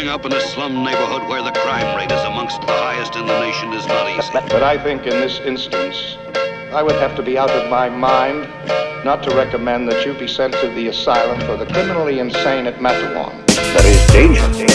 growing up in a slum neighborhood where the crime rate is amongst the highest in the nation is not easy. But I think in this instance, I would have to be out of my mind not to recommend that you be sent to the asylum for the criminally insane at Mattawan. There is danger.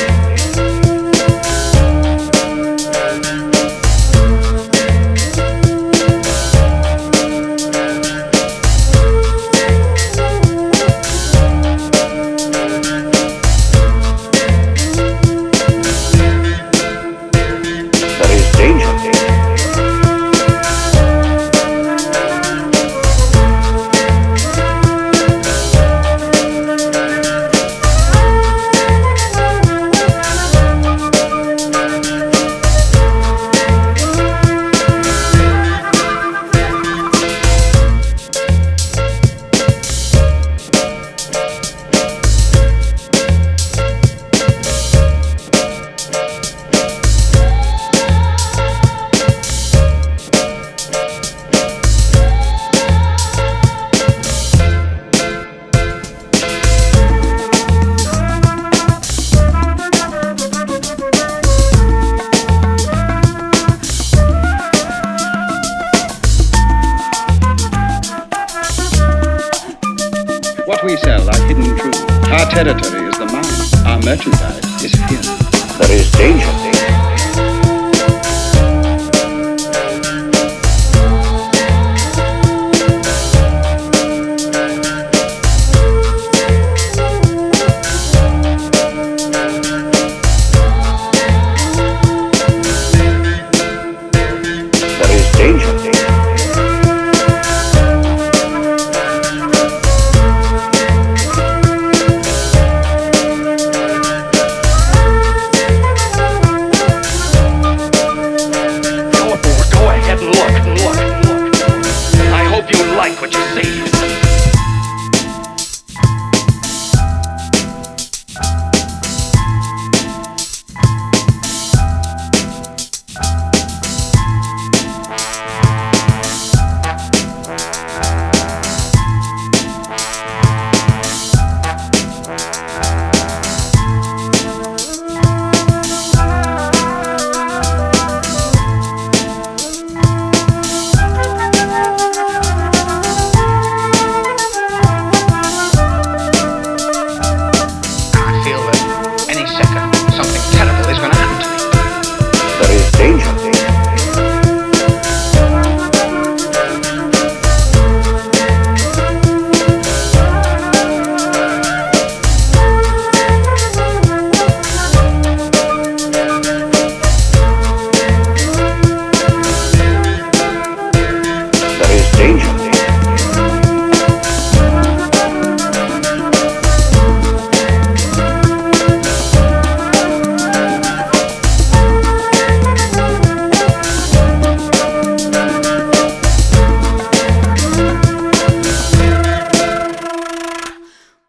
What we sell are hidden truths. Our territory is the mind. Our merchandise is fear. There is danger.